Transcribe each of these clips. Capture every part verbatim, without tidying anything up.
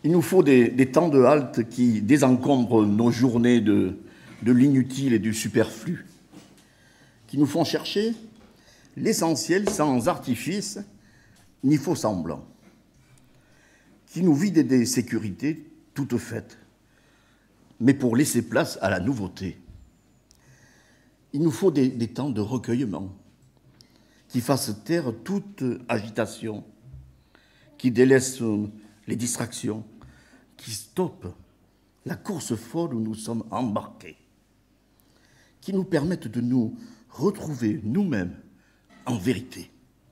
Il nous faut des, des temps de halte qui désencombrent nos journées de, de l'inutile et du superflu, qui nous font chercher l'essentiel sans artifice ni faux semblant, qui nous vident des sécurités toutes faites, mais pour laisser place à la nouveauté. Il nous faut des, des temps de recueillement qui fassent taire toute agitation, qui délaissent les distractions, qui stoppent la course folle où nous sommes embarqués, qui nous permettent de nous retrouver nous-mêmes en vérité.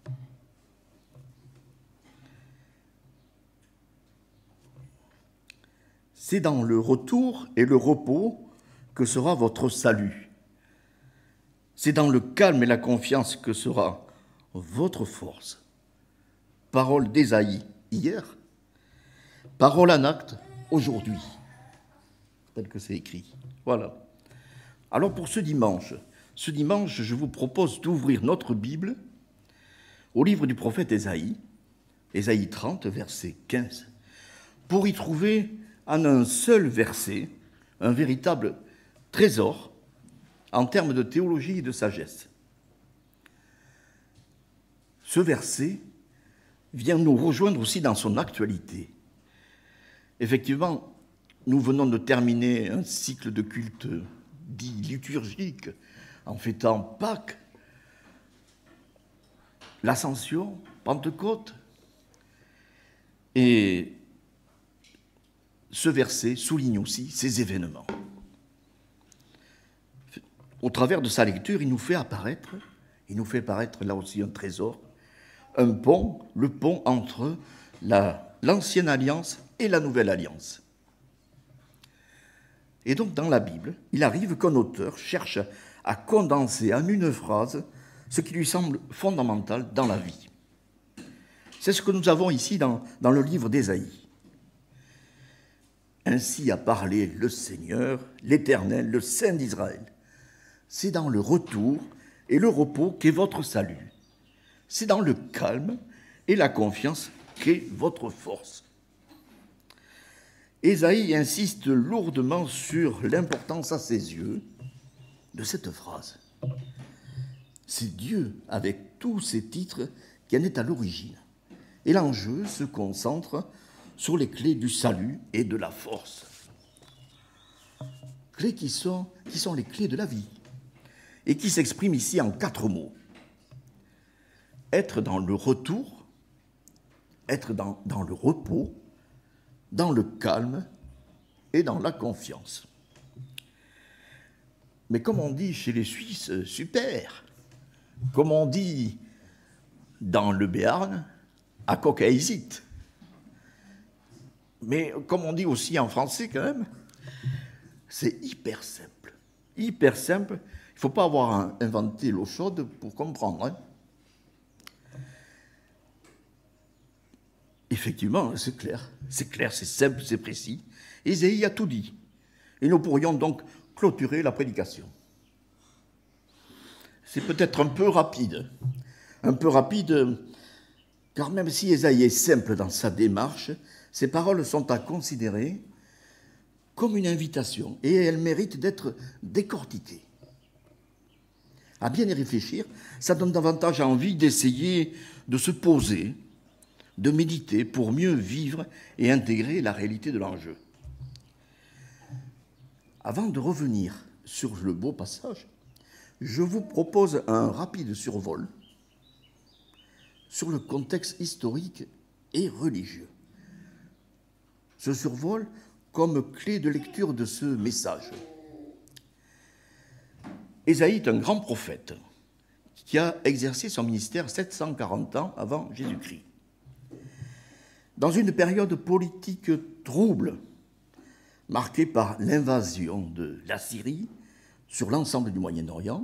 C'est dans le retour et le repos que sera votre salut. C'est dans le calme et la confiance que sera votre force. Parole d'Ésaïe hier, parole en acte aujourd'hui, tel que c'est écrit. Voilà. Alors pour ce dimanche, ce dimanche, je vous propose d'ouvrir notre Bible au livre du prophète Ésaïe, Ésaïe trente, verset quinze, pour y trouver en un seul verset un véritable trésor en termes de théologie et de sagesse. Ce verset vient nous rejoindre aussi dans son actualité. Effectivement, nous venons de terminer un cycle de culte dit liturgique en fêtant Pâques, l'Ascension, Pentecôte. Et ce verset souligne aussi ces événements. Au travers de sa lecture, il nous fait apparaître, il nous fait apparaître là aussi un trésor, un pont, le pont entre la, l'ancienne alliance et la nouvelle alliance. Et donc dans la Bible, il arrive qu'un auteur cherche à condenser en une phrase ce qui lui semble fondamental dans la vie. C'est ce que nous avons ici dans, dans le livre d'Ésaïe. Ainsi a parlé le Seigneur, l'Éternel, le Saint d'Israël. C'est dans le retour et le repos qu'est votre salut. C'est dans le calme et la confiance qu'est votre force. Ésaïe insiste lourdement sur l'importance à ses yeux de cette phrase. C'est Dieu, avec tous ses titres, qui en est à l'origine. Et l'enjeu se concentre sur les clés du salut et de la force. Clés qui sont, qui sont les clés de la vie et qui s'expriment ici en quatre mots. Être dans le retour, être dans, dans le repos, dans le calme et dans la confiance. Mais comme on dit chez les Suisses, super. Comme on dit dans le Béarn, à cocaïsite. Mais comme on dit aussi en français quand même, c'est hyper simple. Hyper simple. Il ne faut pas avoir inventé l'eau chaude pour comprendre. Hein. Effectivement, c'est clair. C'est clair, c'est simple, c'est précis. Ésaïe a tout dit. Et nous pourrions donc clôturer la prédication. C'est peut-être un peu rapide. Un peu rapide, car même si Ésaïe est simple dans sa démarche, ses paroles sont à considérer comme une invitation et elles méritent d'être décortiquées. À bien y réfléchir, ça donne davantage envie d'essayer de se poser, de méditer pour mieux vivre et intégrer la réalité de l'enjeu. Avant de revenir sur le beau passage, je vous propose un rapide survol sur le contexte historique et religieux. Ce survol comme clé de lecture de ce message. Ésaïe est un grand prophète qui a exercé son ministère sept cent quarante ans avant Jésus-Christ. Dans une période politique trouble, marquée par l'invasion de l'Assyrie sur l'ensemble du Moyen-Orient,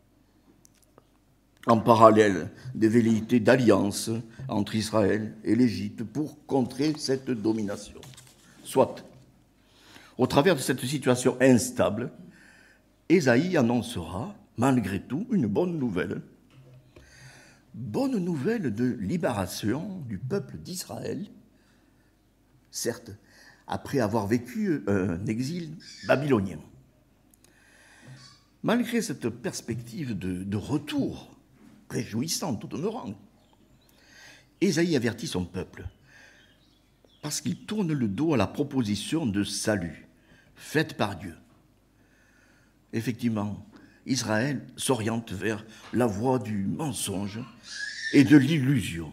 en parallèle des velléités d'alliance entre Israël et l'Égypte pour contrer cette domination. Soit, au travers de cette situation instable, Ésaïe annoncera, malgré tout, une bonne nouvelle. Bonne nouvelle de libération du peuple d'Israël, certes, après avoir vécu un exil babylonien. Malgré cette perspective de, de retour, réjouissante au demeurant, Ésaïe avertit son peuple, parce qu'il tourne le dos à la proposition de salut faite par Dieu. Effectivement, Israël s'oriente vers la voie du mensonge et de l'illusion.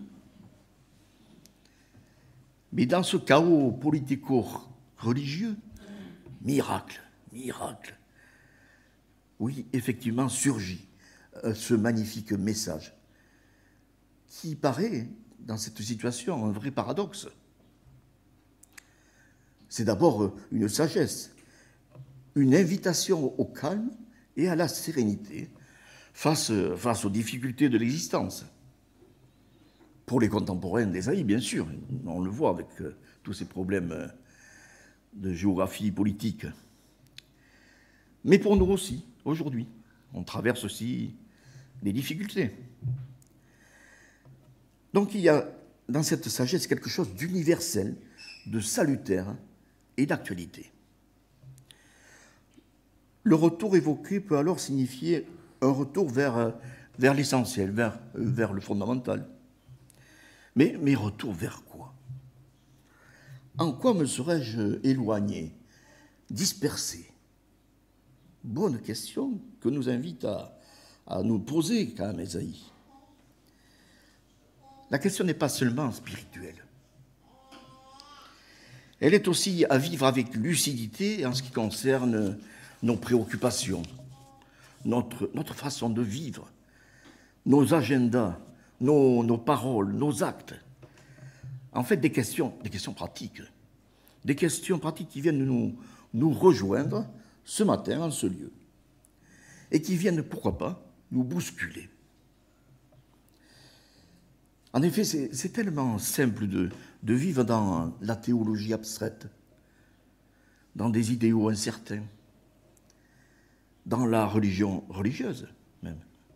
Mais dans ce chaos politico-religieux, miracle, miracle, oui, effectivement, surgit ce magnifique message qui paraît, dans cette situation, un vrai paradoxe. C'est d'abord une sagesse, une invitation au calme et à la sérénité face, face aux difficultés de l'existence. Pour les contemporains d'Ésaïe, bien sûr, on le voit avec tous ces problèmes de géographie politique. Mais pour nous aussi, aujourd'hui, on traverse aussi des difficultés. Donc il y a dans cette sagesse quelque chose d'universel, de salutaire et d'actualité. Le retour évoqué peut alors signifier un retour vers, vers l'essentiel, vers, vers le fondamental. Mais, mais retour vers quoi? En quoi me serais-je éloigné, dispersé? Bonne question que nous invite à, à nous poser quand même Ésaïe. La question n'est pas seulement spirituelle. Elle est aussi à vivre avec lucidité en ce qui concerne nos préoccupations, notre, notre façon de vivre, nos agendas, nos, nos paroles, nos actes. En fait, des questions, des questions pratiques. Des questions pratiques qui viennent nous, nous rejoindre ce matin en ce lieu. Et qui viennent, pourquoi pas, nous bousculer. En effet, c'est, c'est tellement simple de, de vivre dans la théologie abstraite, dans des idéaux incertains, dans la religion religieuse même.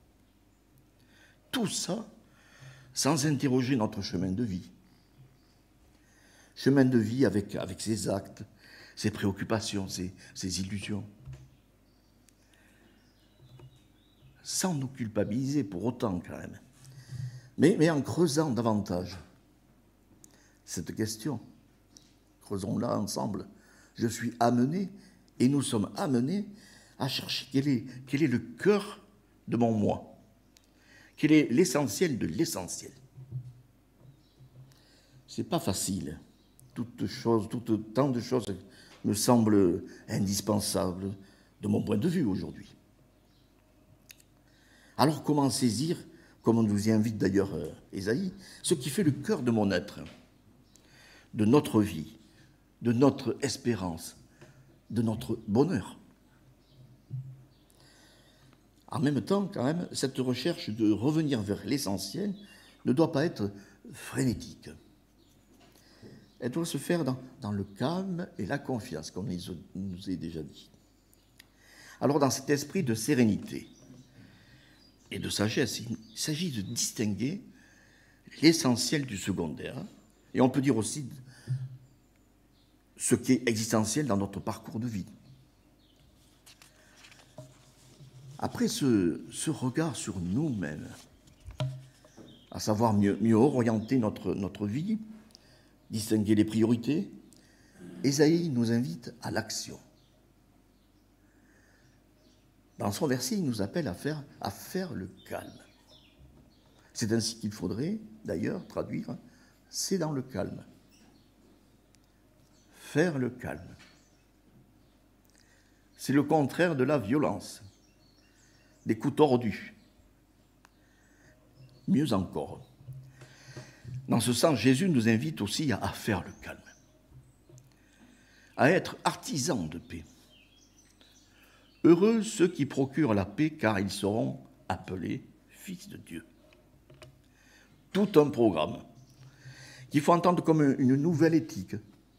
Tout ça sans interroger notre chemin de vie. Chemin de vie avec, avec ses actes, ses préoccupations, ses, ses illusions. Sans nous culpabiliser pour autant quand même. Mais, mais en creusant davantage cette question, creusons-la ensemble. Je suis amené, et nous sommes amenés à chercher quel est, quel est le cœur de mon moi, quel est l'essentiel de l'essentiel. C'est pas facile. Toutes choses, toutes, tant de choses me semblent indispensables de mon point de vue aujourd'hui. Alors comment saisir, comme on nous y invite d'ailleurs euh, Ésaïe, ce qui fait le cœur de mon être, de notre vie, de notre espérance, de notre bonheur. En même temps, quand même, cette recherche de revenir vers l'essentiel ne doit pas être frénétique. Elle doit se faire dans, dans le calme et la confiance, comme il nous est déjà dit. Alors, dans cet esprit de sérénité et de sagesse, il s'agit de distinguer l'essentiel du secondaire, et on peut dire aussi ce qui est existentiel dans notre parcours de vie. Après ce, ce regard sur nous-mêmes, à savoir mieux, mieux orienter notre, notre vie, distinguer les priorités, Ésaïe nous invite à l'action. Dans son verset, il nous appelle à faire, à faire le calme. C'est ainsi qu'il faudrait, d'ailleurs, traduire « c'est dans le calme ». Faire le calme. C'est le contraire de la violence, des coups tordus. Mieux encore, dans ce sens, Jésus nous invite aussi à faire le calme, à être artisans de paix. Heureux ceux qui procurent la paix, car ils seront appelés fils de Dieu. Tout un programme qu'il faut entendre comme une nouvelle éthique.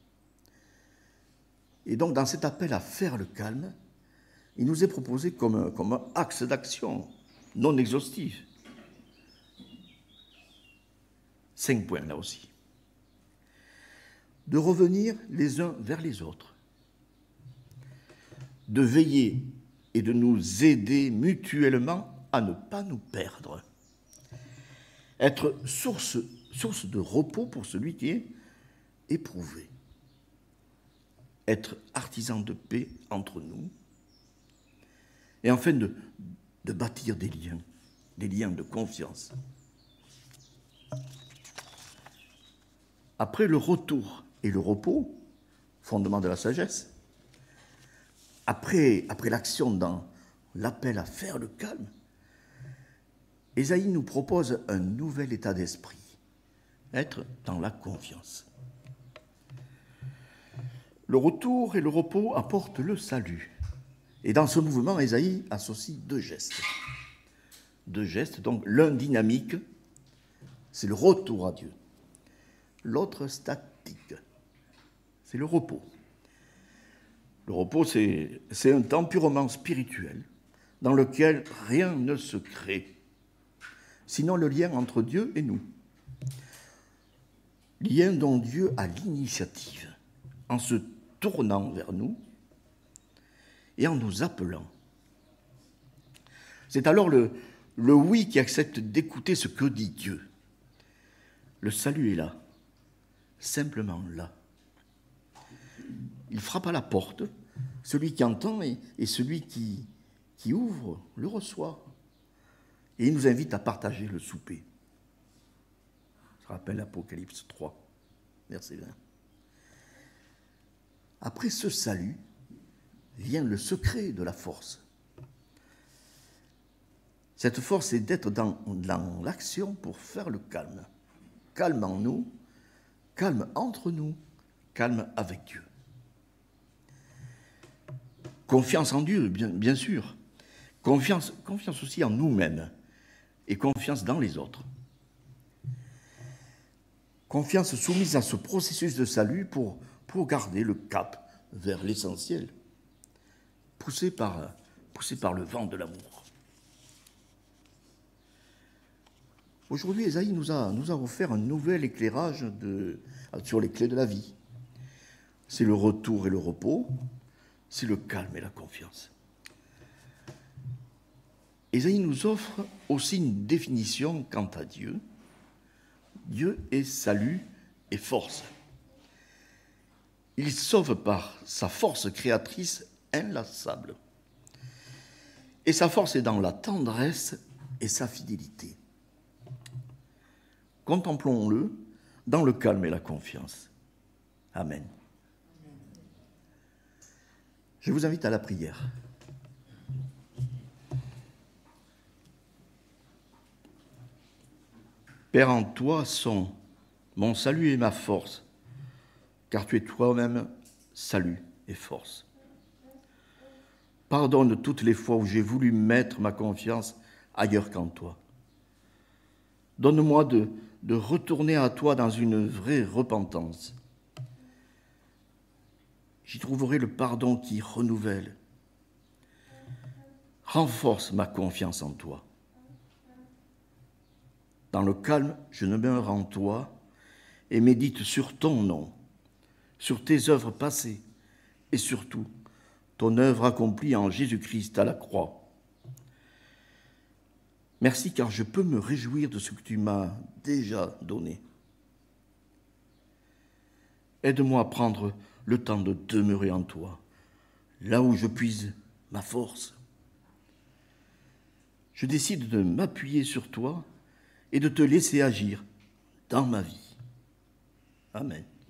Et donc, dans cet appel à faire le calme, il nous est proposé comme, comme un axe d'action non exhaustif. Cinq points là aussi. de revenir les uns vers les autres, de veiller et de nous aider mutuellement à ne pas nous perdre, être source, source de repos pour celui qui est éprouvé, être artisan de paix entre nous, et enfin de, de bâtir des liens, des liens de confiance. Après le retour et le repos, fondement de la sagesse, après, après l'action dans l'appel à faire le calme, Ésaïe nous propose un nouvel état d'esprit, être dans la confiance. Le retour et le repos apportent le salut. Et dans ce mouvement, Ésaïe associe deux gestes. Deux gestes, donc l'un dynamique, c'est le retour à Dieu. L'autre statique, c'est le repos. Le repos, c'est, c'est un temps purement spirituel dans lequel rien ne se crée, sinon le lien entre Dieu et nous. Lien dont Dieu a l'initiative en se tournant vers nous et en nous appelant. C'est alors le, le oui qui accepte d'écouter ce que dit Dieu. Le salut est là, simplement là. Il frappe à la porte, celui qui entend et, et celui qui, qui ouvre le reçoit. Et il nous invite à partager le souper. Ça rappelle Apocalypse trois, verset vingt. Après ce salut, vient le secret de la force. Cette force est d'être dans, dans l'action pour faire le calme. Calme en nous, calme entre nous, calme avec Dieu. Confiance en Dieu, bien, bien sûr. Confiance, confiance aussi en nous-mêmes et confiance dans les autres. Confiance soumise à ce processus de salut pour, pour garder le cap vers l'essentiel, poussé par, poussé par le vent de l'amour. Aujourd'hui, Ésaïe nous a, nous a offert un nouvel éclairage de, sur les clés de la vie. C'est le retour et le repos, c'est le calme et la confiance. Ésaïe nous offre aussi une définition quant à Dieu. Dieu est salut et force. Il sauve par sa force créatrice inlassable. Et sa force est dans la tendresse et sa fidélité. Contemplons-le dans le calme et la confiance. Amen. Je vous invite à la prière. Père, en toi sont mon salut et ma force, car tu es toi-même salut et force. Pardonne toutes les fois où j'ai voulu mettre ma confiance ailleurs qu'en toi. Donne-moi de, de retourner à toi dans une vraie repentance. J'y trouverai le pardon qui renouvelle. Renforce ma confiance en toi. Dans le calme, je demeure en toi et médite sur ton nom, sur tes œuvres passées et surtout ton œuvre accomplie en Jésus-Christ à la croix. Merci car je peux me réjouir de ce que tu m'as déjà donné. Aide-moi à prendre le temps de demeurer en toi, là où je puise ma force. Je décide de m'appuyer sur toi et de te laisser agir dans ma vie. Amen.